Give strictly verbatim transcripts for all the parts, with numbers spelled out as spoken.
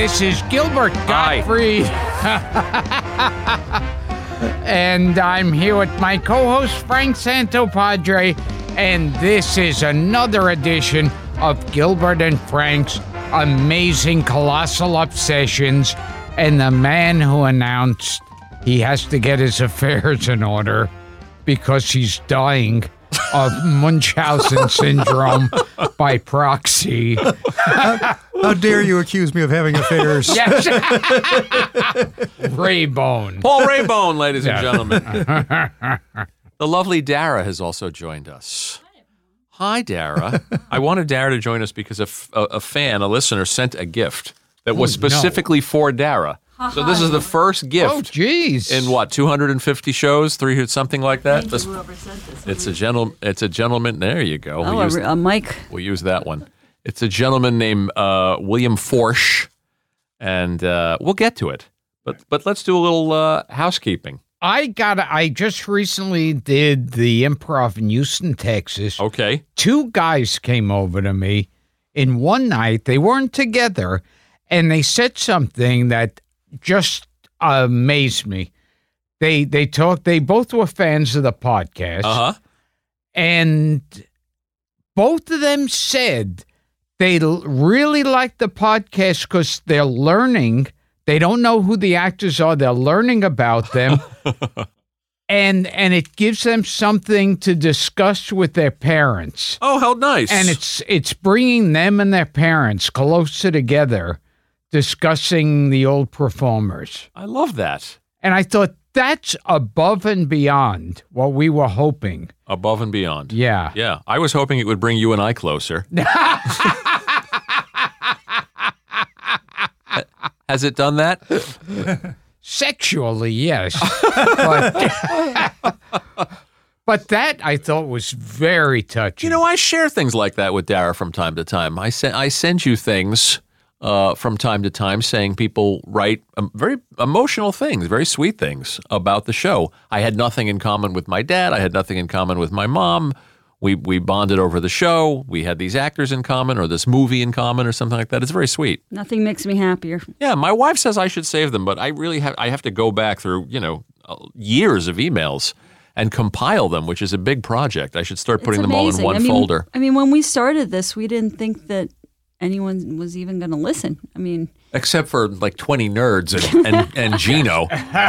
this is Gilbert Hi. Gottfried. And I'm here with my co-host, Frank Santopadre. And this is another edition of Gilbert and Frank's Amazing Colossal Obsessions. And the man who announced he has to get his affairs in order because he's dying of Munchausen syndrome by proxy. How dare you accuse me of having affairs? Yes. Raybone. Paul Raybone, ladies and Yeah. gentlemen. The lovely Dara has also joined us. Hi, Dara. I wanted Dara to join us because a, f- a, a fan, a listener, sent a gift that was Oh, no. specifically for Dara. So this is the first gift. Oh, jeez. In what, two hundred fifty shows, three hundred, something like that? Thank you, whoever sent this. It's a gentle. It's a gentleman. There you go. Oh, We'll use, a, a mic. we'll use that one. It's a gentleman named uh, William Forsch, and uh, we'll get to it. But but let's do a little uh, housekeeping. I got. I just recently did the Improv in Houston, Texas. Okay. Two guys came over to me in one night. They weren't together, and they said something that just amazed me. They they talked. They both were fans of the podcast, Uh huh. and both of them said they l- really like the podcast because they're learning. They don't know who the actors are. They're learning about them. and and it gives them something to discuss with their parents. Oh, how nice. And it's it's bringing them and their parents closer together, discussing the old performers. I love that. And I thought that's above and beyond what we were hoping. Above and beyond. Yeah. Yeah. I was hoping it would bring you and I closer. Has it done that? Sexually, yes. but, but that I thought was very touching. You know, I share things like that with Dara from time to time. I send I send you things uh, from time to time saying people write um, very emotional things, very sweet things about the show. I had nothing in common with my dad. I had nothing in common with my mom. We we bonded over the show. We had these actors in common or this movie in common or something like that. It's very sweet. Nothing makes me happier. Yeah, my wife says I should save them, but I really have I have to go back through, you know, uh, years of emails and compile them, which is a big project. I should start putting It's them all in amazing. one I mean, folder. I mean, when we started this, we didn't think that anyone was even going to listen. I mean, Except for like twenty nerds and, and, and Gino.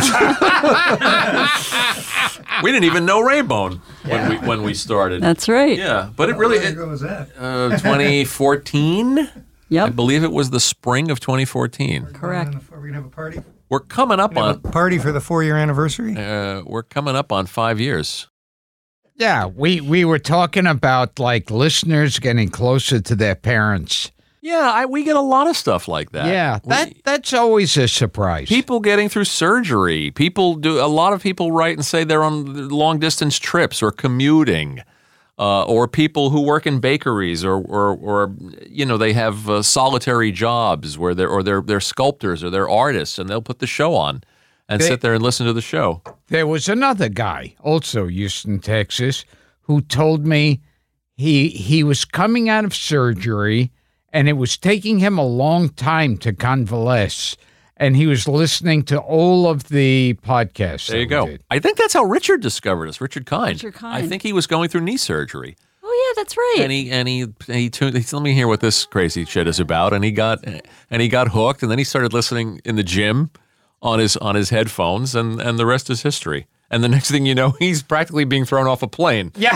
We didn't even know Raybone when we when we started. that's right. Yeah, but it really How long it, ago was that? uh, twenty fourteen. I Yep. believe it was the spring of twenty fourteen. Correct. Are we gonna have a party? We're coming up Have on a party for the four-year anniversary? uh, we're coming up on five years. Yeah, we, we were talking about like listeners getting closer to their parents. Yeah, I, we get a lot of stuff like that. Yeah, We- that that's always a surprise. People getting through surgery. People do. A lot of people write and say they're on long distance trips or commuting, uh, or people who work in bakeries, or or, or you know they have uh, solitary jobs where they're or they're they're sculptors or they're artists, and they'll put the show on and They- sit there and listen to the show. There was another guy, also Houston, Texas, who told me he he was coming out of surgery and it was taking him a long time to convalesce. And he was listening to all of the podcasts. There you that we go. did. I think that's how Richard discovered us. Richard Kind. Richard Kind. I think he was going through knee surgery. Oh, yeah, that's right. And he and he he tuned. He said, "Let me hear what this crazy shit is about." And he got and he got hooked. And then he started listening in the gym on his on his headphones. And and the rest is history. And the next thing you know, he's practically being thrown off a plane Yeah.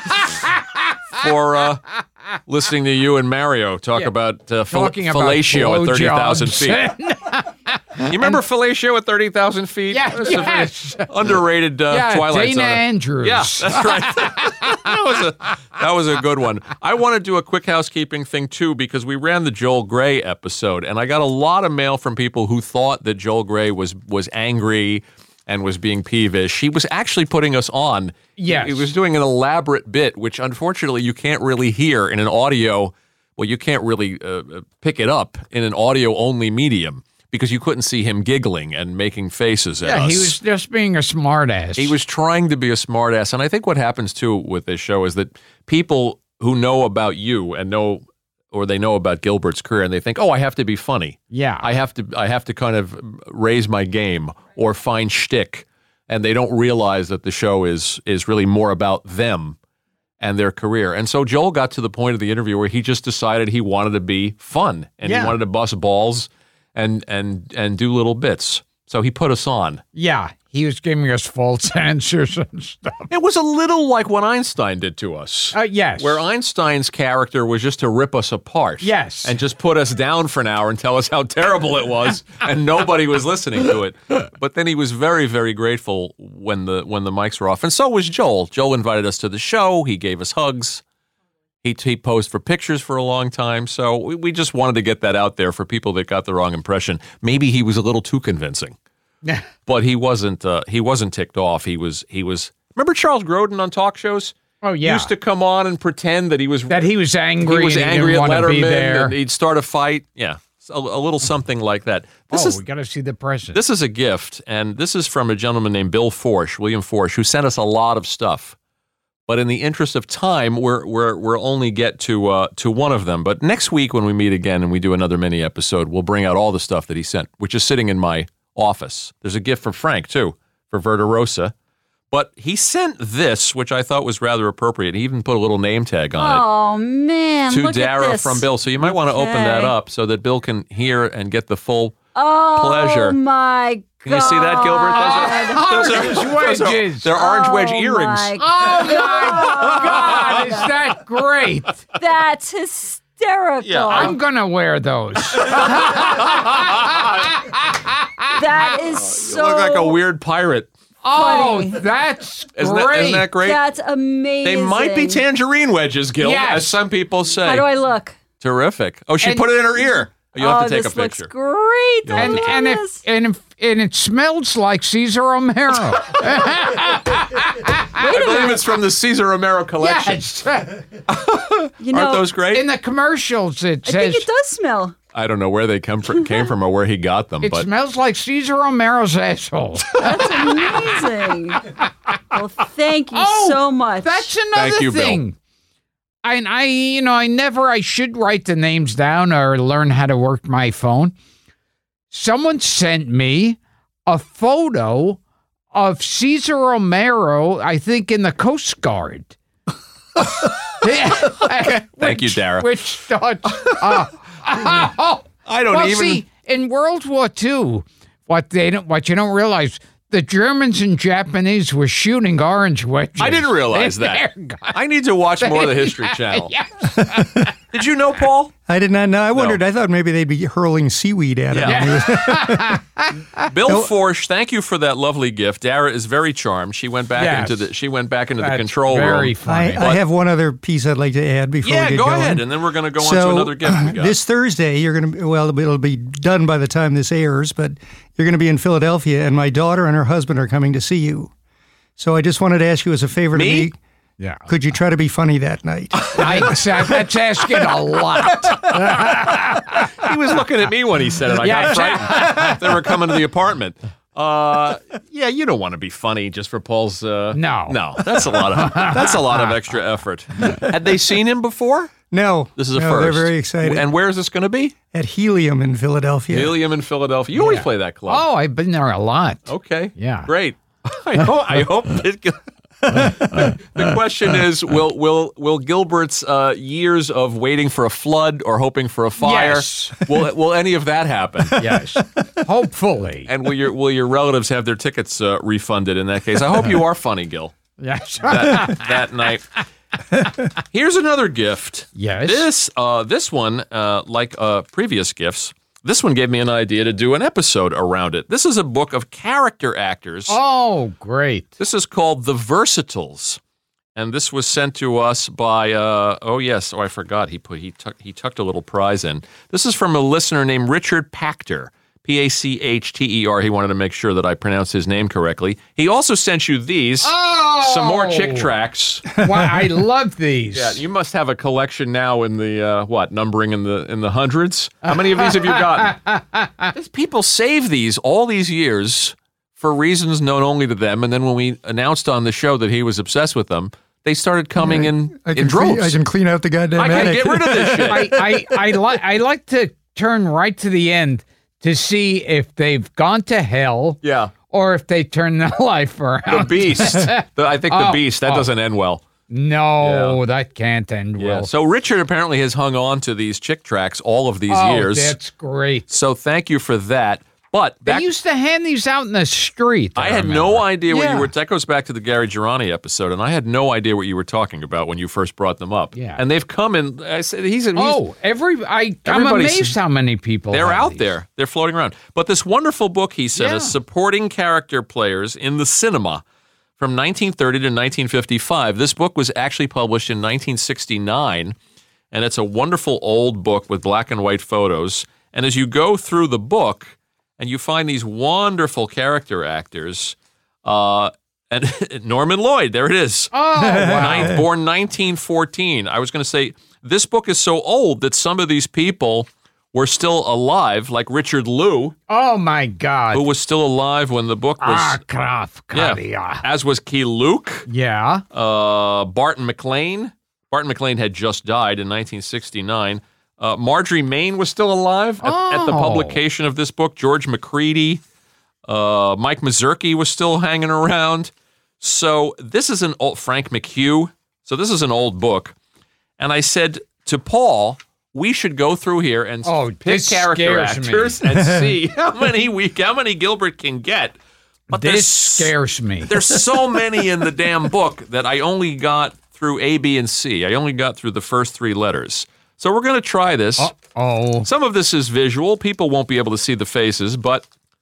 for uh, listening to you and Mario talk Yeah. about uh, fel- Talking about fellatio at thirty thousand blowjobs. feet. You remember fellatio at thirty thousand feet? Yeah, That's a very yes. underrated uh, Yeah, Twilight Dana Zone. Andrews. Yeah, that's right. that was a that was a good one. I want to do a quick housekeeping thing too because we ran the Joel Grey episode, and I got a lot of mail from people who thought that Joel Grey was was angry and was being peevish. He was actually putting us on. Yes. He, he was doing an elaborate bit, which unfortunately you can't really hear in an audio. Well, you can't really uh, pick it up in an audio-only medium because you couldn't see him giggling and making faces at Yeah, us. he was just being a smartass. He was trying to be a smartass, and I think what happens too with this show is that people who know about you and know or they know about Gilbert's career, and they think, oh, I have to be funny. Yeah. I have to I have to kind of raise my game or find shtick, and they don't realize that the show is is really more about them and their career. And so Joel got to the point of the interview where he just decided he wanted to be fun, and Yeah. he wanted to bust balls and and and do little bits. So he put us on. Yeah. He was giving us false answers and stuff. It was a little like what Einstein did to us. Uh, yes. Where Einstein's character was just to rip us apart. Yes. And just put us down for an hour and tell us how terrible it was, and nobody was listening to it. But then he was very, very grateful when the when the mics were off. And so was Joel. Joel invited us to the show. He gave us hugs. He, he posed for pictures for a long time. So we, we just wanted to get that out there for people that got the wrong impression. Maybe he was a little too convincing. But he wasn't. Uh, he wasn't ticked off. He was. He was. Remember Charles Grodin on talk shows? Oh yeah. Used to come on and pretend that he was that he was angry. He was and he angry didn't at want to be Letterman, there. and he'd start a fight. Yeah, a, a little something like that. This oh, is we got to see the present. this is a gift, and this is from a gentleman named Bill Forsh, William Forsh, who sent us a lot of stuff. But in the interest of time, we're we're we're only get to uh, to one of them. But next week when we meet again and we do another mini episode, we'll bring out all the stuff that he sent, which is sitting in my office. There's a gift from Frank, too, for Verderosa. But he sent this, which I thought was rather appropriate. He even put a little name tag on it. Oh, man. To look at Dara this. from Bill. So you might want to open that Okay. up so that Bill can hear and get the full Oh, pleasure. my God. Can you see that, Gilbert? Those are, Orange those are, those are- wedges. they're orange wedge Oh, earrings. my Oh my God! Is that great? That's hysterical. Yeah, I'm gonna wear those. that is so You look like a weird pirate. Oh, Funny. that's Isn't great. that, isn't that great? That's amazing. They might be tangerine wedges, Gil, Yes. as some people say. How do I look? Terrific. Oh, she And- put it in her ear. You'll have oh, to take this a picture. looks great. You'll have and to take- and Yes. if, and if, and it smells like Cesar Romero. I believe it's from the Cesar Romero collection. Yes. you know, Aren't those great? In the commercials, it I says think it does smell. I don't know where they come from, came from or where he got them, it but smells like Cesar Romero's asshole. That's amazing. Well, thank you Oh, so much. That's another Thank you, Bill. thing. And I, you know, I never, I should write the names down or learn how to work my phone. Someone sent me a photo of Cesar Romero, I think, in the Coast Guard. Thank you, Dara. Which starts, uh, oh, I don't well, even. see, in World War Two, what they don't, what you don't realize, the Germans and Japanese were shooting orange wedges. I didn't realize in that. their guns. I need to watch more of the History Channel. Yes. Did you know, Paul? I did not know. I wondered. I thought maybe they'd be hurling seaweed at him. Yeah. Bill Forsh, thank you for that lovely gift. Dara is very charmed. She went back Yes. into the she went back into the That's control very room. funny. I, I have one other piece I'd like to add before Yeah, we get go going. ahead, and then we're going to go on so, to another gift we got. This Thursday, you're going to, well, it'll be done by the time this airs, but you're going to be in Philadelphia, and my daughter and her husband are coming to see you. So I just wanted to ask you as a favor Me? to me, Yeah. could you try to be funny that night? I, that's asking a lot. He was looking at me when he said it. I Yeah. got frightened. They were coming to the apartment. Uh, yeah, you don't want to be funny just for Paul's. Uh, No. no, that's a lot of that's a lot of extra effort. Had they seen him before? No. This is a no, first. They're very excited. And where is this going to be? At Helium in Philadelphia. Helium in Philadelphia. You always play that club. Oh, I've been there a lot. Okay. Yeah. Great. I hope. I hope it. The question is: Will will will Gilbert's uh, years of waiting for a flood or hoping for a fire? Yes. Will will any of that happen? Yes. Hopefully. And will your will your relatives have their tickets uh, refunded in that case? I hope you are funny, Gil, Yes. that, that night. Here's another gift. Yes. This uh, this one, uh, like uh, previous gifts, this one gave me an idea to do an episode around it. This is a book of character actors. Oh, great. This is called The Versatiles, and this was sent to us by. Uh, oh yes, oh I forgot. He put he tucked he tucked a little prize in. This is from a listener named Richard Pachter. P A C H T E R. He wanted to make sure that I pronounced his name correctly. He also sent you these. Oh! Some more chick tracks. Wow, I love these. Yeah, you must have a collection now in the uh, what numbering in the in the hundreds. How many of these have you gotten? These people save these all these years for reasons known only to them, and then when we announced on the show that he was obsessed with them, they started coming in I can in droves. Clean, I can clean out the goddamn I can attic. get rid of this shit. I I I, li- I like to turn right to the end to see if they've gone to hell Yeah. or if they turn their life around. The Beast. The- I think The Oh, Beast. That oh. doesn't end well. No, that can't end Yeah. well. So Richard apparently has hung on to these chick tracks all of these oh, years. that's great. So thank you for that. But They back, used to hand these out in the street. I had remember. no idea what Yeah. you were. That goes back to the Gary Girani episode, and I had no idea what you were talking about when you first brought them up. Yeah. And they've come in. I said he's. he's Oh, every I, I'm Everybody's- amazed how many people They're have out these. there. They're floating around. But this wonderful book he sent Yeah. us, Supporting Character Players in the Cinema, from nineteen thirty to nineteen fifty-five. This book was actually published in nineteen sixty-nine, and it's a wonderful old book with black and white photos. And as you go through the book, and you find these wonderful character actors, uh, and Norman Lloyd, there it is. Oh, wow. Ninth, born nineteen fourteen. I was going to say, this book is so old that some of these people were still alive, like Richard Lew, Oh, my God. who was still alive when the book was. Ah, Kraft yeah, Kadia. as was Key Luke, Yeah. uh, Barton McLean. Barton McLean had just died in nineteen sixty-nine. Uh, Marjorie Main was still alive at, at the Oh. publication of this book. George McCready, uh, Mike Mazurki was still hanging around. So this is an old Frank McHugh. So this is an old book, and I said to Paul, we should go through here and Oh, pick this character scares me. actors and see how many we how many Gilbert can get. But This there's scares me. there's so many in the damn book that I only got through A, B, and C. I only got through the first three letters. So we're going to try this. Oh. Some of this is visual. People won't be able to see the faces, but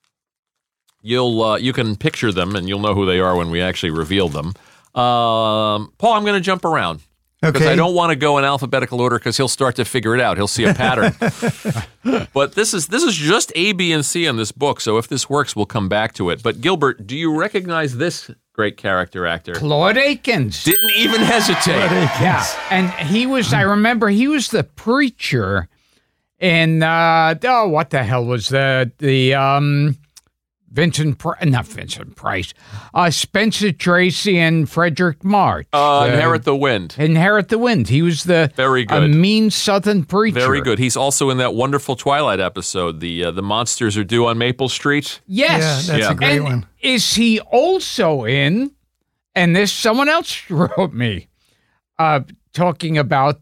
you'll uh, you can picture them, and you'll know who they are when we actually reveal them. Um, Paul, I'm going to jump around. Because Okay. I don't want to go in alphabetical order because he'll start to figure it out. He'll see a pattern. But this is this is just A, B, and C in this book, so if this works, we'll come back to it. But Gilbert, do you recognize this great character actor? Claude Akins. Didn't even hesitate. Yeah. And he was, I remember, he was the preacher in, uh, oh, what the hell was the, the, um, Vincent, Pri- not Vincent Price, uh, Spencer Tracy and Frederick March. Uh, The- Inherit the Wind. Inherit the Wind. He was the Very a good. mean Southern preacher. Very good. He's also in that wonderful Twilight episode. The uh, the monsters are due on Maple Street. Yes. Yeah, that's Yeah. a great and one. is he also in, and this someone else wrote me, uh, talking about,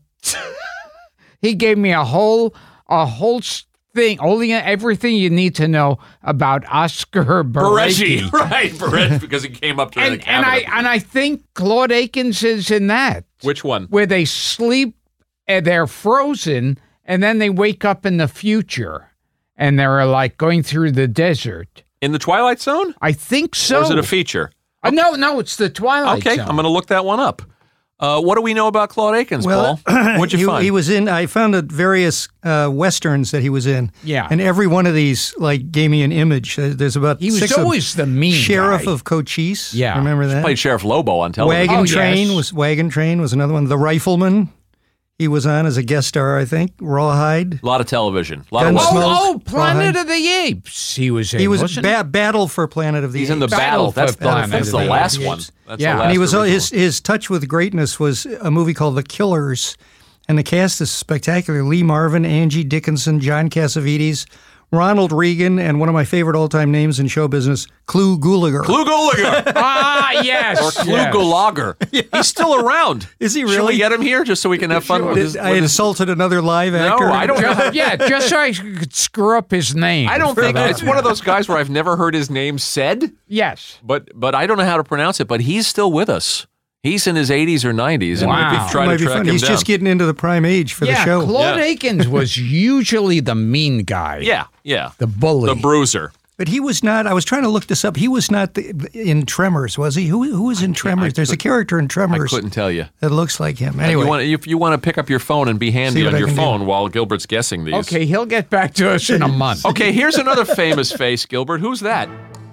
he gave me a whole, a whole thing, only everything you need to know about Oscar Barecki. Barecki. Right, Barecki, because he came up during And, the and I cabinet. and I think Claude Akins is in that, Which one? where they sleep and they're frozen, and then they wake up in the future, and they're like going through the desert. In the Twilight Zone? I think so. Or is it a feature? Uh, no, no, it's the Twilight Okay, Zone. I'm going to look that one up. Uh, what do we know about Claude Akins, Well, Paul? What'd you he, find? he was in. I found out various uh, westerns that he was in. Yeah. and every one of these like gave me an image. Uh, There's about He was six of them. always the mean Sheriff guy. of Cochise. Yeah. remember that? Played Sheriff Lobo on television. Wagon Oh, Train yes. was Wagon Train was another one. The Rifleman. He was on as a guest star, I think. Rawhide. A lot of television. A lot Gunsmoke. of Western. Oh, oh, Planet Rawhide. of the Apes. He was in. He was wasn't ba- Battle for Planet of the He's Apes. in the Battle battle. for That's, the, Planet that's of the the last Apes. one. That's Yeah. the last And he was original. his his touch with greatness was a movie called The Killers, and the cast is spectacular. Lee Marvin, Angie Dickinson, John Cassavetes, Ronald Reagan, and one of my favorite all-time names in show business, Clu Gulager. Clu Gulager. Ah, yes. Or Clu yes. Gulager. He's still around. Is he Should we really? get him here just so we can have fun with his, I with his insulted another live No, actor. I don't know. Yeah, just so I could screw up his name. I don't for think that. it's one of those guys where I've never heard his name said, Yes. but but I don't know how to pronounce it. But he's still with us. He's in his eighties or nineties, and Wow. we could try Might to be track fun. him He's down. just getting into the prime age for yeah, the show. Claude Yeah. Akins was usually the mean guy. yeah, yeah. The bully. The bruiser. But he was not. I was trying to look this up. He was not the, in Tremors, was he? Who who was in Tremors? There's a character in I Tremors couldn't tell you. that looks like him. Anyway, You want if you want to pick up your phone and be handy See what on I your can do. phone while Gilbert's guessing these. Okay, he'll get back to us in a month. Okay, here's another famous face, Gilbert. Who's that?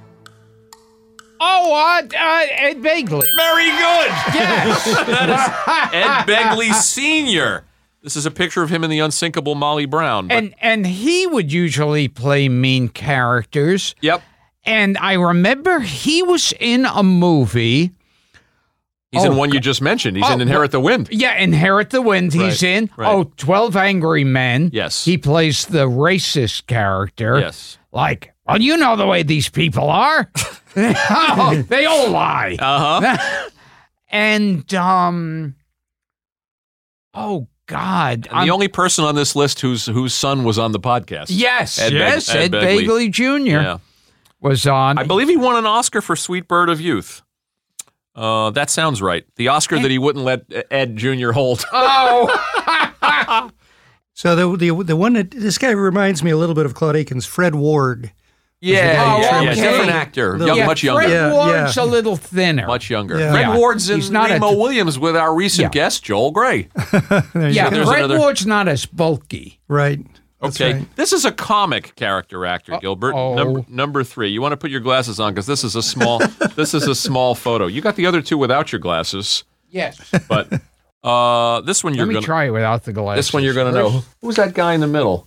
Oh, uh, uh, Ed Begley. Very good. Yes. That is Ed Begley Senior This is a picture of him in the unsinkable Molly Brown. but- and and he would usually play mean characters. uh, yep. And And I remember he was in a movie He's Oh, in one you just mentioned. He's Oh, in Inherit the Wind. Yeah, Inherit the Wind. He's Right, in. right. Oh, twelve Angry Men. Yes. He plays the racist character. Yes. Like, well, you know the way these people are. Oh, they all lie. Uh-huh. And, um, oh, God. And the only person on this list whose whose son was on the podcast. Yes, Ed Beg- yes, Ed Ed Begley. Begley Junior Yeah. was on. I believe he won an Oscar for Sweet Bird of Youth. Uh, that sounds right. The Oscar that he wouldn't let Ed Junior hold. Oh, So the the the one that this guy reminds me a little bit of Claude Akins, Fred Ward. Yeah, Oh, yeah, yeah. okay. Different actor. Little- Young, yeah, much younger. Fred Yeah, Ward's yeah. a little thinner. Much younger. Yeah. Fred Yeah. Ward's in He's not a Remo t- Williams with our recent Yeah. guest, Joel Gray. Yeah, There's Fred another- Ward's not as bulky. Right. That's Okay, right. this is a comic character actor, Gilbert. Uh-oh. Number number three. You want to put your glasses on because this is a small. This is a small photo. You got the other two without your glasses, Yes. but uh, this one you're Let me gonna. try it without the glasses. This one you're gonna know. Who's that guy in the middle?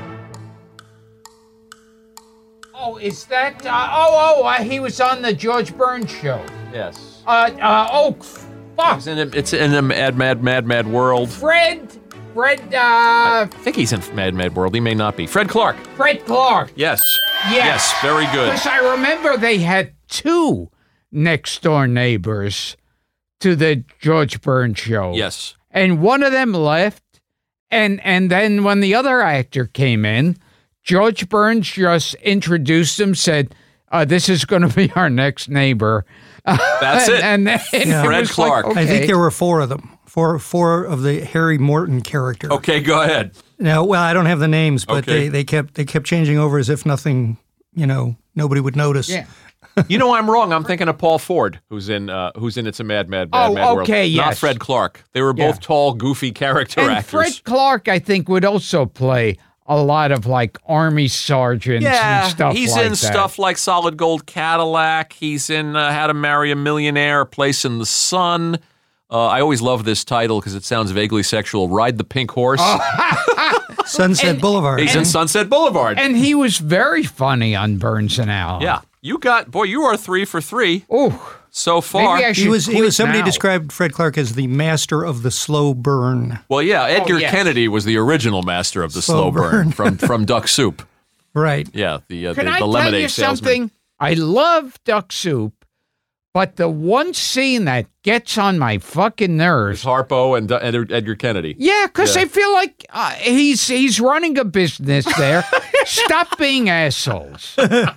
Oh, is that? Uh, oh, oh, uh, he was on the George Burns show. Yes. Uh, uh, oh, fuck. It's in. a- It's in a Mad, Mad, Mad, Mad World. Fred, Fred, uh, I think he's in Mad, Mad World. He may not be. Fred Clark. Fred Clark. Yes. Yes. Yes. Very good. Because I remember they had two next door neighbors to the George Burns show. Yes. And one of them left, and and then when the other actor came in, George Burns just introduced him, said, uh, "This is going to be our next neighbor." That's it. And then it Fred was Clark. Like, I think okay. there were four of them. Four four of the Harry Morton character. Okay. Go ahead. Now, well, I don't have the names, but Okay. they, they kept they kept changing over as if nothing, you know, nobody would notice. Yeah. You know, I'm wrong. I'm thinking of Paul Ford, who's in uh, who's in It's a Mad, Mad, Mad, Oh, Mad World. okay, Not yes. Fred Clark. They were both Yeah. tall, goofy character And actors. Fred Clark, I think, would also play a lot of like army sergeants yeah, and stuff he's like in that. stuff like Solid Gold Cadillac. He's in uh, How to Marry a Millionaire, A Place in the Sun. Uh, I always love this title because it sounds vaguely sexual. Ride the Pink Horse. Sunset And- Boulevard. He's in Sunset Boulevard. And he was very funny on Burns and Allen. yeah, you got boy. You are three for three Oh, so far. maybe I should he was he quit was somebody now. described Fred Clark as the master of the slow burn. Well, yeah, Edgar yes. Kennedy was the original master of the Slow slow, burn, burn. from from Duck Soup. Right. Yeah, the uh, Can the, I the tell lemonade you salesman. something? I love Duck Soup, but the one scene that gets on my fucking nerves. Harpo and, and Edgar Kennedy. Yeah, because Yeah. I feel like uh, he's he's running a business there. Stop being assholes.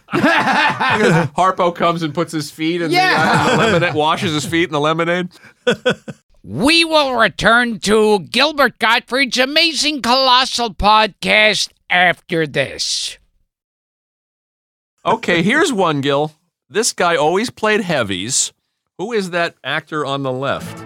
Harpo comes and puts his feet in, Yeah. the, uh, in the lemonade, washes his feet in the lemonade. We will return to Gilbert Gottfried's Amazing Colossal Podcast after this. Okay, here's one, Gil. This guy always played heavies. Who is that actor on the left?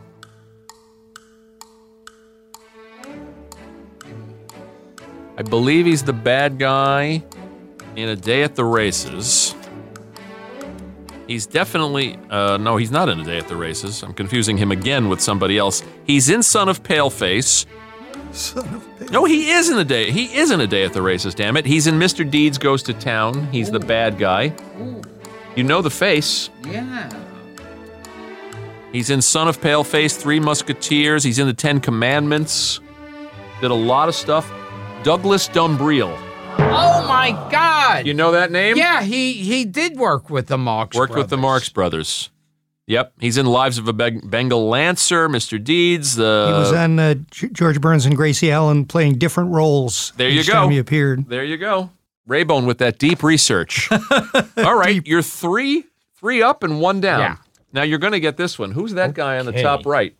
I believe he's the bad guy in A Day at the Races. He's definitely, uh, no, he's not in A Day at the Races. I'm confusing him again with somebody else. He's in Son of Paleface. Son of a- No, he is in a day. He is in A Day at the Races. Damn it! He's in Mister Deeds Goes to Town. He's the bad guy. You know the face. Yeah. He's in Son of Paleface, Three Musketeers. He's in the Ten Commandments. Did a lot of stuff. Douglas Dumbrille. Oh my God. You know that name? Yeah, he he did work with the Marx Worked with the Brothers. Marx Brothers. Yep. He's in Lives of a Beng- Bengal Lancer, Mister Deeds. The He was on uh, G- George Burns and Gracie Allen playing different roles. There you each go. Time he appeared. There you go. Raybone with that deep research. All right, you're three, three up and one down. Yeah. Now you're going to get this one. Who's that guy on the Okay. top right?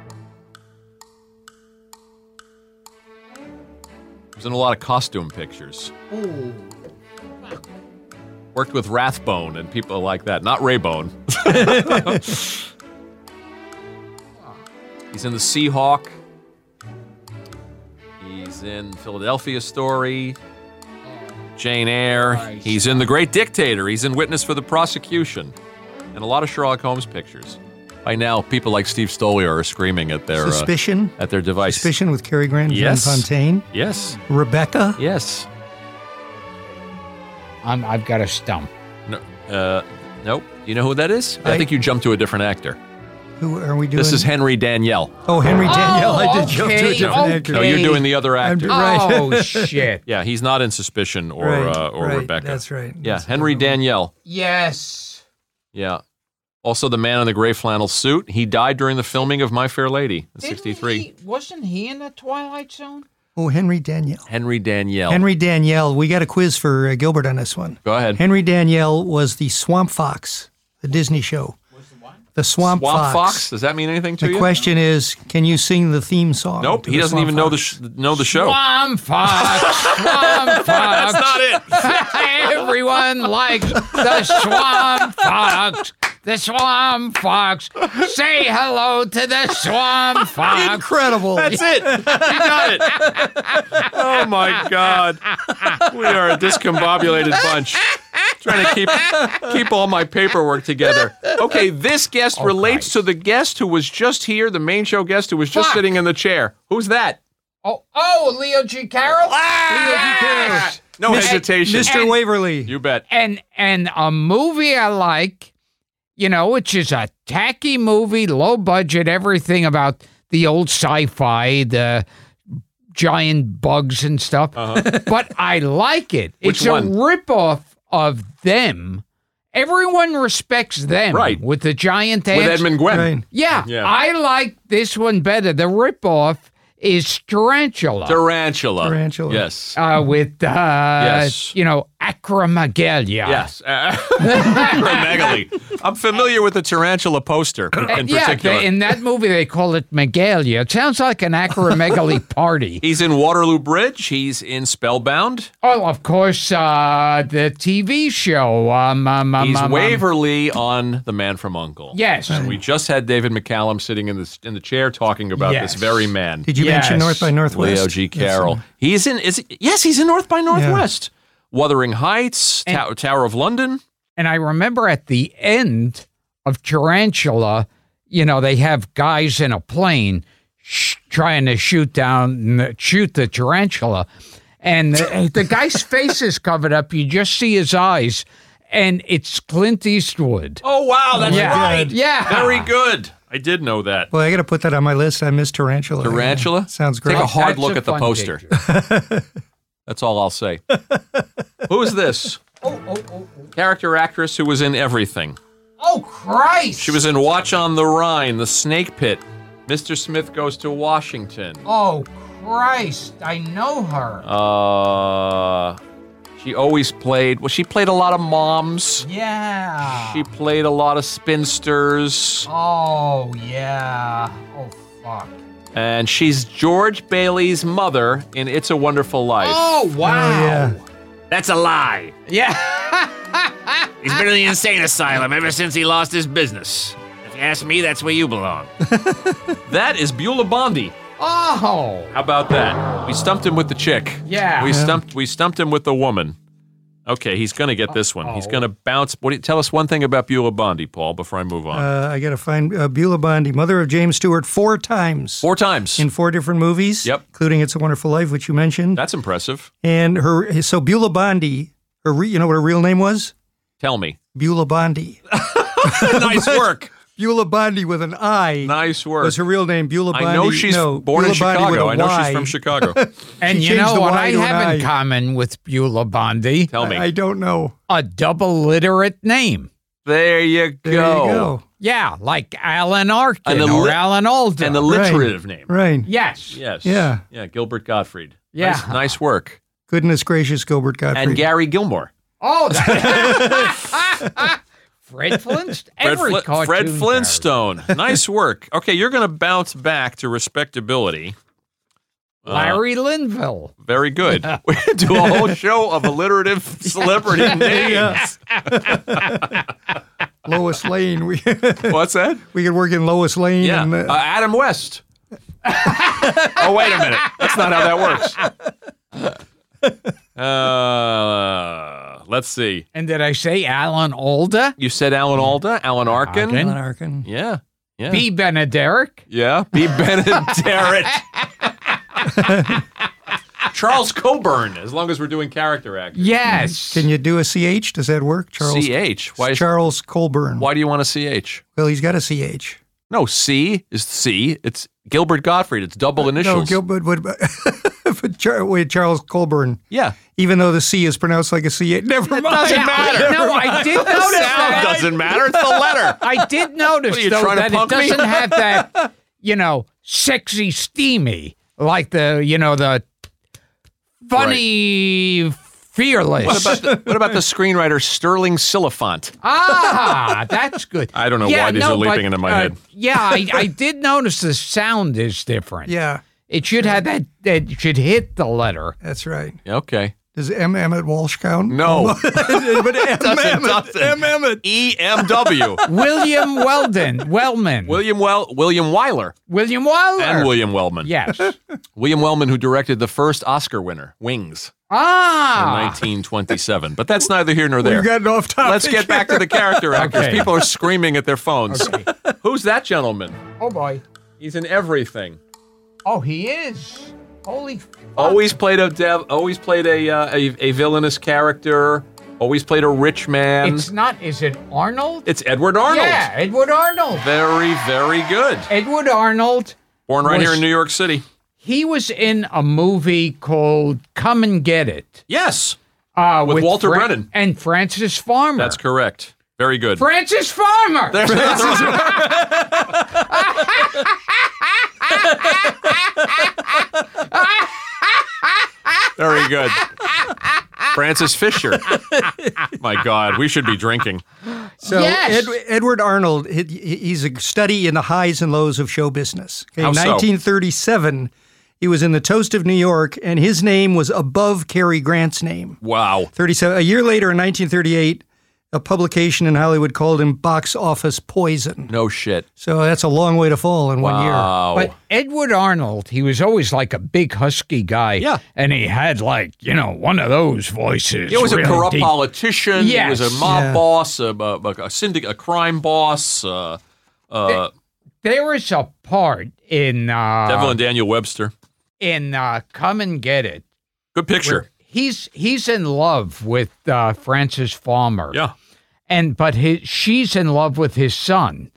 He was in a lot of costume pictures. Worked with Rathbone and people like that. Not Raybone. He's in The Seahawk. He's in Philadelphia Story. Jane Eyre. Christ. He's in The Great Dictator. He's in Witness for the Prosecution. And a lot of Sherlock Holmes pictures. By now, people like Steve Stoliar are screaming at their uh, Suspicion. at their device. Suspicion with Cary Grant and Yes. John Fontaine. Yes. Rebecca. Yes. I'm, I've got a stump. No. Uh, nope. You know who that is? I, I- think you jumped to a different actor. Who are we doing? This is Henry Danielle. Oh, Henry Danielle. Oh, I did jump to a okay, different actor. No, okay. you're doing the other actor. Right. Oh, shit. Yeah, he's not in Suspicion or Right, uh, or right, Rebecca. That's right. Yeah, That's Henry Danielle. Yes. Yeah. Also, the man in the gray flannel suit. He died during the filming of My Fair Lady in Didn't sixty-three. he- wasn't he in the Twilight Zone? Oh, Henry Danielle. Henry Danielle. Henry Danielle. We got a quiz for uh, Gilbert on this one. Go ahead. Henry Danielle was the Swamp Fox, the Disney show. The Swamp, Swamp Fox. Fox. Does that mean anything to The you? question is, can you sing the theme song? Nope. to He the doesn't Swamp even know the Fox? sh- know the show. Swamp Fox, Swamp Fox. That's not it. Everyone likes the Swamp Fox. The Swamp Fox. Say hello to the Swamp Fox. Incredible. That's it. You got it. Oh my God. We are a discombobulated bunch. Trying to keep keep all my paperwork together. Okay, this guest Oh, relates Christ. to the guest who was just here, the main show guest who was just Fuck. sitting in the chair. Who's that? Oh, oh, Leo G. Carroll. Ah! No Mister- hesitation. Mister And- Waverly. You bet. And and a movie I like, you know, which is a tacky movie, low budget, everything about the old sci-fi, the giant bugs and stuff. But I like it. Uh-huh. Which it's one? a ripoff of them. Everyone respects them, Right. With the giant With ants. Edmund Gwen. Right. Yeah, Yeah. I like this one better. The ripoff is Tarantula. Tarantula. Tarantula. Yes. uh, with, uh, Yes. you know, Acromegalia. Yes. Uh, Acromegaly. I'm familiar with the tarantula poster in yeah, particular. they- in that movie they call it Megalia. It sounds like an acromegaly party. He's in Waterloo Bridge. He's in Spellbound. Oh, of course, uh, the T V show. Um, um, um, He's um, um, Waverly on The Man from U N C L E. Yes. And we just had David McCallum sitting in the in the chair talking about Yes. this very man. Did you Yes. mention North by Northwest? Leo G. Yes, Carroll. uh, He's in. Is it, yes, he's in North by Northwest. Wuthering Heights, And- Tow- Tower of London. And I remember at the end of Tarantula, you know, they have guys in a plane sh- trying to shoot down, shoot the tarantula. And the, the guy's face is covered up. You just see his eyes. And it's Clint Eastwood. Oh wow, that's Yeah. right. Yeah. Very good. I did know that. Well, I got to put that on my list. I miss Tarantula. Tarantula? Yeah. Sounds great. Take a hard That's look a at the fun poster. picture. That's all I'll say. Who is this? Oh, oh, oh, oh. Character actress who was in everything. Oh, Christ. She was in Watch on the Rhine, The Snake Pit, Mister Smith Goes to Washington. Oh, Christ. I know her. Uh, she always played, well, she played a lot of moms. Yeah. She played a lot of spinsters. Oh, yeah. Oh, fuck. And she's George Bailey's mother in It's a Wonderful Life. Oh, wow. yeah. That's a lie. Yeah. He's been in the insane asylum ever since he lost his business. If you ask me, that's where you belong. That is Beulah Bondi. Oh. How about that? We stumped him with the chick. Yeah. We stumped we stumped him with the woman. Okay, he's going to get this one. He's Uh-oh. going to bounce. What do you, tell us one thing about Beulah Bondi, Paul, before I move on. Uh, I got to find uh, Beulah Bondi, mother of James Stewart, four times. Four times. In four different movies. Yep. Including It's a Wonderful Life, which you mentioned. That's impressive. And her, so Beulah Bondi, her re, you know what her real name was? Tell me. Beulah Bondi. Nice work. Beulah Bondi with an I. Nice work. Was her real name Beulah Bondi? I know she's no, born in Beulah Bondi with Chicago. a I know Y. she's from Chicago. And She you changed know the what Y I to an have in I. common with Beulah Bondi? Tell me. I don't know. A double literate name. There you There go. you go. Yeah, like Alan Arkin And the or li- Alan Alda. And the Right. alliterative name. Right. yes. Yes. Yeah. Yeah, Gilbert Gottfried. Yeah. Nice, nice work. Goodness gracious, Gilbert Gottfried. And Gary Gilmore. Oh, that- Fred Flintstone. Fred, Every Fli- cartoon Fred character. Flintstone. Nice work. Okay, you're going to bounce back to respectability. Uh, Larry Linville. Very good. We're going to do a whole show of alliterative celebrity names. Yes. Lois Lane. We What's that? we could work in Lois Lane. Yeah. And, Uh, uh, Adam West. Oh, wait a minute. That's not how that works. Uh, let's see. And did I say Alan Alda? You said Alan Alda, Alan Arkin. Arkin. Alan Arkin. Yeah. Yeah. B. Benederic? Yeah. B. Benederet. Charles Coburn, as long as we're doing character actors. Yes. Can you do a C H? Does that work? Charles C H. Why, is, Charles Colburn. why do you want a C H? Well, he's got a C H. No, C is C. It's Gilbert Gottfried. It's double No, initials. Gilbert would. But Char- wait, Charles Colburn. yeah. Even though the C is pronounced like a C, never mind. doesn't matter. No, I did notice Sound that. doesn't matter. It's the letter. I did notice, What, are you though, trying to that it punk me? doesn't have that, you know, sexy, steamy, like the, you know, the funny, fearless. What about the, what about the screenwriter Sterling Silliphant? Ah, that's good. I don't know Yeah, why these no, are leaping but, into my uh, head. Yeah, I, I did notice the sound is different. Yeah, It should have that, it should hit the letter. that's right. Okay. Does M. Emmett Walsh count? No. but M. Doesn't, Emmett. doesn't. M. Emmett. E M W. William Weldon, Wellman. William well William Wyler William Wyler. and William Wellman. Yes. William Wellman, who directed the first Oscar winner, Wings, in Ah. nineteen twenty-seven. But that's neither here nor there. We've gotten off topic. Let's get back to the character actors. Okay. People are screaming at their phones. Okay. Who's that gentleman? Oh, boy. He's in everything. Oh, he is. Holy fuck. Always played a dev. Always played a, uh, a a villainous character. Always played a rich man. It's not, is it Arnold? It's Edward Arnold. Yeah, Edward Arnold. Very, very good. Edward Arnold. Born right was- here in New York City. He was in a movie called Come and Get It. Yes, Uh, With Walter Brennan. And Francis Farmer. that's correct. Very good. Francis Farmer. There's another- Very good. Francis Fisher. My God, we should be drinking. So Yes. Ed, Edward Arnold, he, he- he's a study in the highs and lows of show business. Okay, How so? nineteen thirty-seven, he was in The Toast of New York, and his name was above Cary Grant's name. Wow. thirty-seven. A year later, in nineteen thirty-eight, a publication in Hollywood called him box office poison. No shit. So that's a long way to fall in one year. Wow. But Edward Arnold, he was always like a big husky guy. Yeah. And he had like, you know, one of those voices. He was a really corrupt deep. politician. He was a Yes. mob Yeah. boss, a, a, a, syndic, a crime boss. Uh, uh, There is a part in uh, Devil and Daniel Webster. in uh, Come and Get It. Good picture. where He's he's in love with uh, Francis Farmer. Yeah. And but his, she's in love with his son.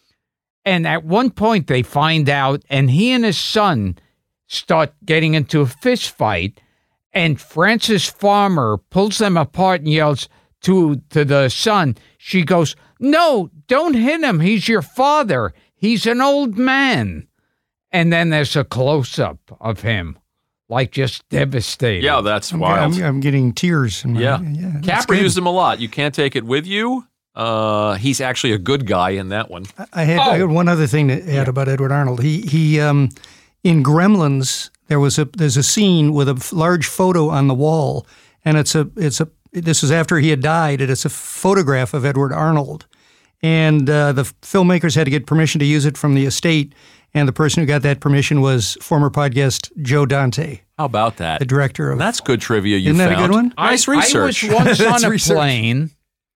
And at one point they find out, and he and his son start getting into a fist fight. And Francis Farmer pulls them apart and yells to to the son. She goes, "No, don't hit him. He's your father. He's an old man." And then there's a close up of him, like just devastated. Yeah, that's I'm, wild. I'm, I'm getting tears. In my, Yeah. yeah that's Capra good. used him a lot. You can't take it with you. Uh, he's actually a good guy in that one. I had, I had one other thing to add about Edward Arnold. He he um, in Gremlins there was a there's a scene with a f- large photo on the wall, and it's a it's a this is after he had died, and it's a photograph of Edward Arnold, and uh, the filmmakers had to get permission to use it from the estate, and the person who got that permission was former podcast Joe Dante, How about that? the director of. That's good trivia you Isn't that a found. good one? Nice I, research. I was once That's on a research. plane,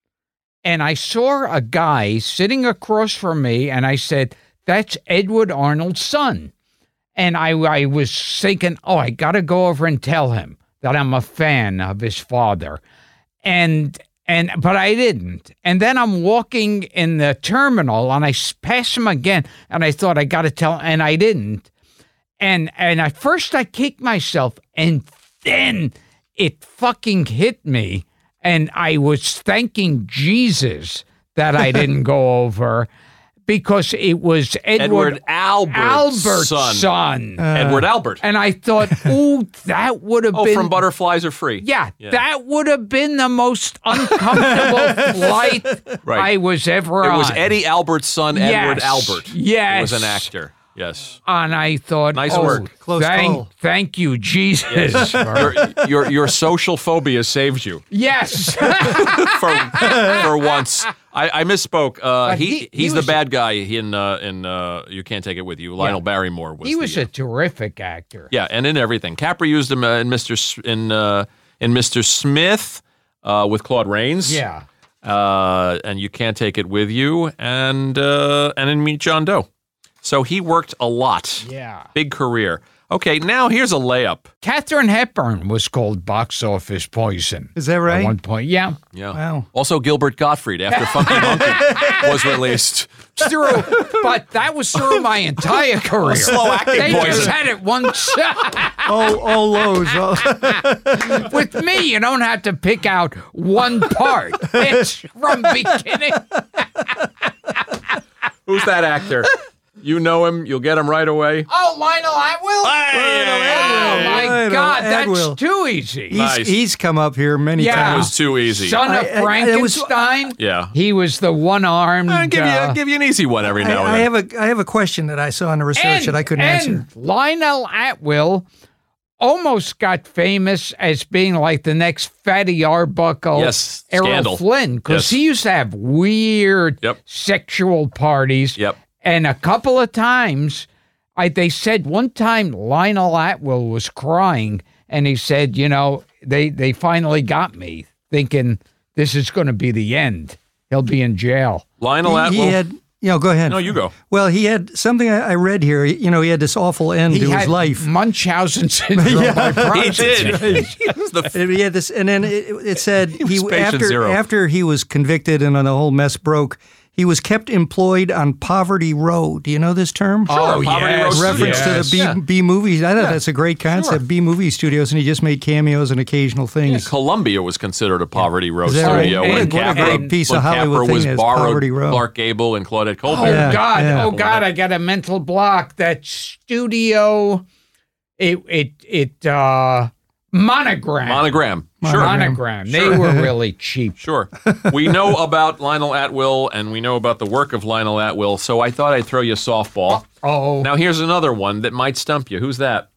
and I saw a guy sitting across from me, and I said, "That's Edward Arnold's son." And I, I was thinking, oh, I got to go over and tell him that I'm a fan of his father. And and but I didn't. And then I'm walking in the terminal, and I s- pass him again, and I thought I got to tell, and I didn't. And and at first I kicked myself, and then it fucking hit me, and I was thanking Jesus that I didn't go over, because it was Edward, Edward Albert's Albert's son. son. Edward Albert. And I thought, ooh, that would have oh, been from Butterflies Are Free. yeah, Yeah. that would have been the most uncomfortable flight Right. I was ever It on. was Eddie Albert's son, Edward Yes. Albert. Yes. He was an actor. Yes. And I thought, Nice oh, work. Close thank, call. thank you, Jesus. Your, your your social phobia saved you yes. for for once. I, I misspoke. Uh, But he, he- he he's was- the bad guy in uh, in uh, You Can't Take It With You. Lionel Barrymore was. he the, was uh, a terrific actor. yeah, and in everything. Capra used him uh, in Mister S- in uh, in Mister Smith uh, with Claude Rains. Yeah. Uh, and You Can't Take It With You, and uh, and in Meet John Doe. So he worked a lot. Yeah. Big career. Okay, now here's a layup. Katharine Hepburn was called box office poison. Is that At right? one point, yeah. Yeah. Wow. Also, Gilbert Gottfried after Funky Monkey was released. Through, but that was through my entire career. Slow-acting They poison. just had it once. all, all lows. All, With me, you don't have to pick out one part. It's from beginning. Who's that actor? You know him. You'll get him right away. Oh, Lionel Atwill? Oh, my Lionel God, Atwill. that's too easy. he's, Nice. he's come up here many Yeah. That times. was too easy. Son of I- I- it was- Frankenstein? Yeah. He was the one-armed... I'll give you, uh, I'll give you an easy one every I, now and I then. have a I have a question that I saw in the research and, that I couldn't and answer. Lionel Atwill almost got famous as being like the next Fatty Arbuckle, Yes, Errol Scandal. Flynn, because Yes. he used to have weird Yep. sexual parties. Yep. And a couple of times, I, they said one time Lionel Atwill was crying, and he said, you know, they, they finally got me, thinking this is going to be the end. He'll be in jail. Lionel He, Atwill. he had, you know, go ahead. No, you go. Well, he had something I, I read here. You know, he had this awful end He to had his life. Munchausen syndrome by He proxy. did. He was the And he had this, and then it, it said he, was patient after zero. after he was convicted and the whole mess broke, he was kept employed on Poverty Row. Do you know this term? Oh, Poverty yes, Row Reference yes. to the B, B movies. I thought that's a great concept. B movie studios, and he just made cameos and occasional things. Columbia was considered a poverty row Is that right? studio And when what a Capra, great piece when of Hollywood Capra was thing is borrowed Poverty Row. Clark Gable and Claudette Colbert. Oh, Yeah, God. yeah. Oh, God, I got a mental block. That studio, it, it, it, uh, Monogram. Monogram. Sure. Monogram. They were really cheap. Sure. We know about Lionel Atwill and we know about the work of Lionel Atwill, so I thought I'd throw you a softball. Oh. Now here's another one that might stump you. Who's that?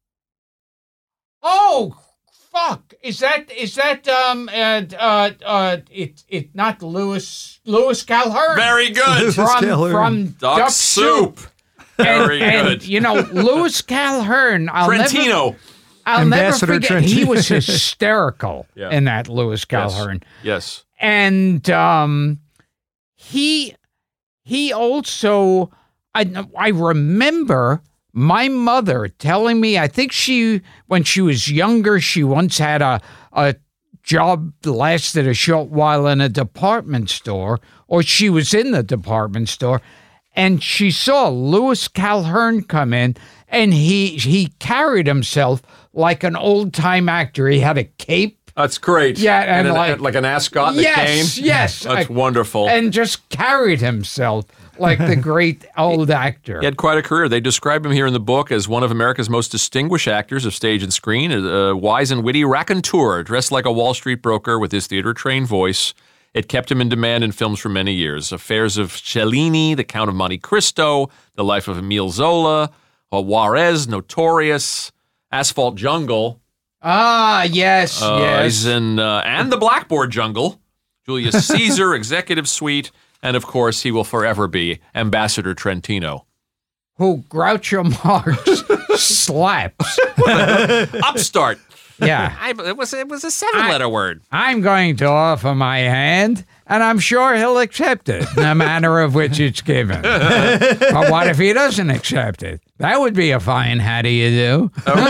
Oh, fuck. Is that, is that, um, uh, uh, uh, it, it, not Lewis, Lewis Calhern. Very good. Lewis From, Calhern. from Duck, Duck Soup. Soup. Very and, good. And, you know, Lewis Calhern, I'll never... Trentino. I'll Ambassador never forget. Trent. He was hysterical Yeah. in that Lewis Yes. Calhern, Yes. and um, he he also I I remember my mother telling me. I think she when she was younger, she once had a a job that lasted a short while in a department store, or she was in the department store, and she saw Lewis Calhern come in. And he he carried himself like an old time actor. He had a cape, That's great. Yeah, and an, like- like an ascot that yes, came. yes, That's I- wonderful. and just carried himself like the great old actor. He had quite a career. They describe him here in the book as one of America's most distinguished actors of stage and screen, a wise and witty raconteur dressed like a Wall Street broker with his theater-trained voice. It kept him in demand in films for many years. Affairs of Cellini, The Count of Monte Cristo, The Life of Emile Zola, Juarez, Notorious, Asphalt Jungle, Ah, yes, uh, yes. he's in, uh, and The Blackboard Jungle, Julius Caesar, Executive Suite, and of course he will forever be Ambassador Trentino. Who Groucho Marx slaps. Upstart. Yeah. I, it was it was a seven-letter word. I'm going to offer my hand, and I'm sure he'll accept it in the manner of which it's given. But what if he doesn't accept it? That would be a fine how do you do.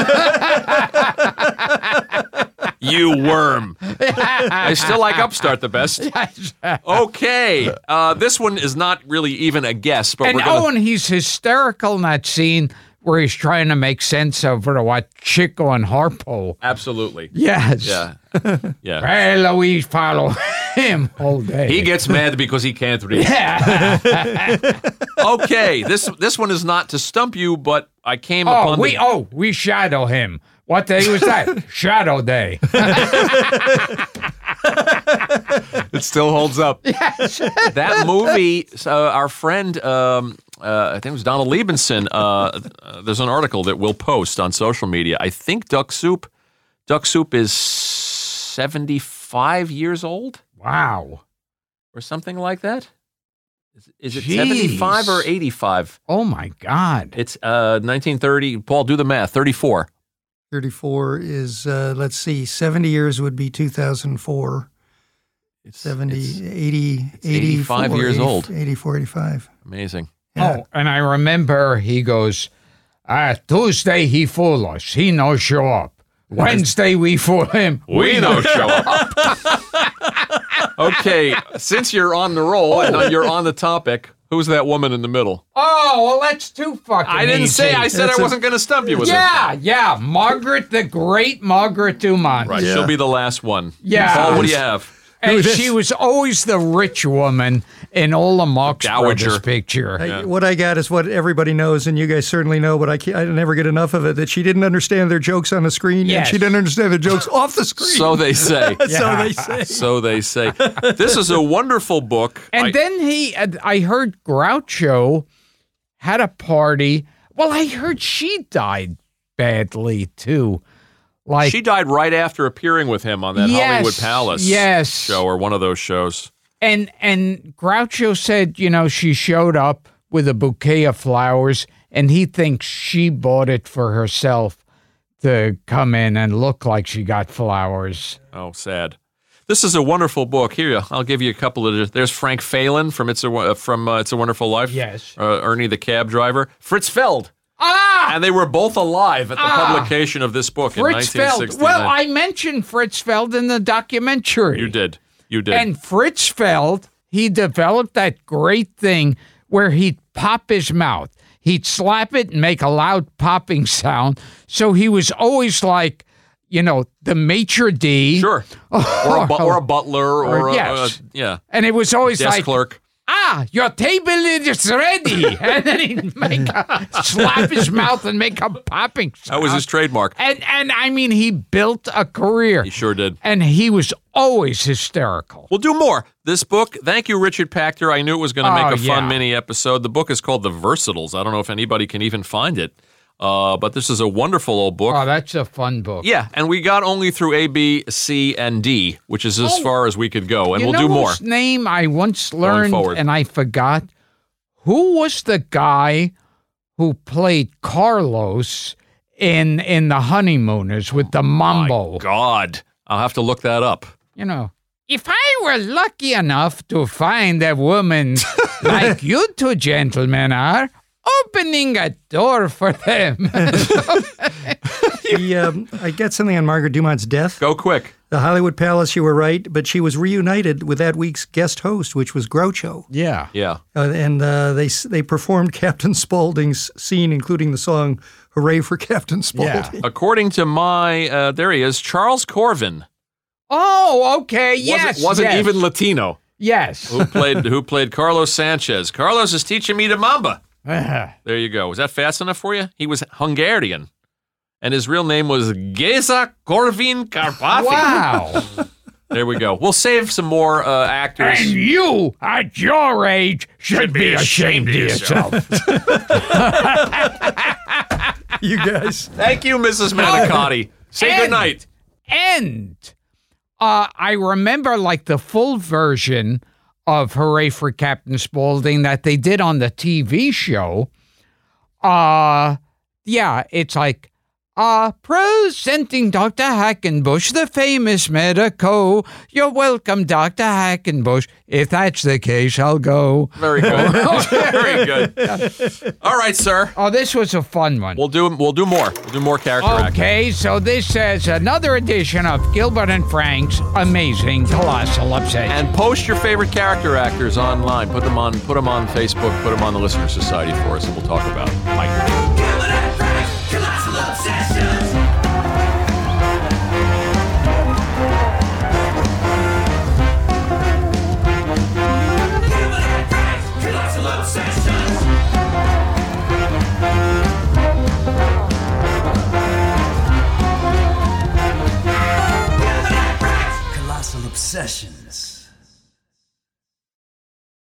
You worm. I still like Upstart the best. Okay, uh, this one is not really even a guess, but And we're gonna. oh, and he's hysterical in that scene where he's trying to make sense of what Chico and Harpo. Absolutely. Yes. Yeah. Yeah. Well, we follow him all day. He gets mad because he can't read. Yeah. Okay, this this one is not to stump you, but I came Oh, upon we the. oh we shadow him. What day was that? Shadow day. It still holds up. That movie, so our friend, um, uh, I think it was Donald Liebenson, uh, uh, there's an article that we'll post on social media. I think Duck Soup, Duck Soup is seventy-five years old Wow. or something like that. Is, is it Jeez. seventy-five or eighty-five? Oh my God. It's uh, nineteen thirty. Paul, do the math. thirty-four. thirty-four is, uh, let's see, seventy years would be two thousand four. It's seventy, it's eighty, eighty-five years eighty, old. eighty-four, eighty-five. amazing. Yeah. Oh, and I remember he goes, Uh, Tuesday, he fool us. He no show up. Wednesday, we fool him. We no show up. Okay, since you're on the roll and you're on the topic, who's that woman in the middle? Oh, well, that's too fucking I didn't easy. say. I said That's I a- wasn't going to stump you with Yeah, yeah. Margaret, the great Margaret Dumont. it. Right, Yeah. she'll be the last one. Yeah. Paul, what do you have? And this? she was always the rich woman in all the Marx Dowager. Brothers picture. I- What I got is what everybody knows, and you guys certainly know, but I, can't, I never get enough of it, that she didn't understand their jokes on the screen, Yes. and she didn't understand their jokes off the screen. So they say. So they say. So they say. This is a wonderful book. And I- then he, I heard Groucho had a party. Well, I heard she died badly too. Like she died right after appearing with him on that Yes, Hollywood Palace yes. show or one of those shows. and and Groucho said, you know, she showed up with a bouquet of flowers, and he thinks she bought it for herself to come in and look like she got flowers. Oh, sad. This is a wonderful book. Here, I'll give you a couple of. There's Frank Phelan from It's a Wo- from uh, It's a Wonderful Life. Yes. Uh, Ernie the cab driver. Fritz Feld. Ah, And they were both alive at the Ah. publication of this book Fritz in nineteen Feld. sixty-nine. Well, I mentioned Fritz Feld in the documentary. You did. You did. And Fritz Feld, he developed that great thing where he'd pop his mouth. He'd slap it and make a loud popping sound. So he was always like, you know, the maitre d'. Sure. or, a bu- or a butler or, Or- a, yes. a yeah And it was always desk like, clerk. ah, your table is ready. And then he'd make a, slap his mouth and make a popping sound. That was his trademark. And, and I mean, he built a career. He sure did. And he was always hysterical. We'll do more. This book, thank you, Richard Pachter. I knew it was going to make Oh, a fun yeah. mini episode. The book is called The Versatiles. I don't know if anybody can even find it, uh, but this is a wonderful old book. Oh, that's a fun book. Yeah, and we got only through A, B, C, and D, which is as Oh. far as we could go, and you we'll know do more. whose name I once learned forward. and I forgot? Who was the guy who played Carlos in in The Honeymooners with the mambo? My God, I'll have to look that up. You know, if I were lucky enough to find a woman like you two gentlemen are, opening a door for them. The, um, I got something on Margaret Dumont's death. Go quick. The Hollywood Palace, you were right, but she was reunited with that week's guest host, which was Groucho. Yeah. Yeah. Uh, and uh, they they performed Captain Spaulding's scene, including the song "Hooray for Captain Spaulding." According to my, uh, there he is, Charles Corvin. Oh, okay. Yes. Wasn't, wasn't yes. even Latino. Yes. Who played Who played Carlos Sanchez? Carlos is teaching me the mamba. Uh, There you go. Was that fast enough for you? He was Hungarian, and his real name was Geza Corvin Karpathy. wow. There we go. We'll save some more uh, actors. And you, at your age, should, be, ashamed, of yourself. You guys. Thank you, Missus Manicotti. Say and- good night. And uh, I remember like the full version of Hooray for Captain Spaulding that they did on the T V show. Uh, yeah, it's like, uh, presenting Doctor Hackenbush, the famous medico. You're welcome, Doctor Hackenbush. If that's the case, I'll go. Very good. Very good. All right, sir. Oh, this was a fun one. We'll do we'll do more. We'll do more character acting. Okay, so this is another edition of Gilbert and Frank's Amazing Colossal Obsession. And post your favorite character actors online. Put them on put them on Facebook. Put them on the Listener Society for us, and we'll talk about them. Mike. Gilbert and Frank's Colossal Obsessions. Gilbert and Frank's Colossal Obsessions. Gilbert and Frank's Colossal Obsessions.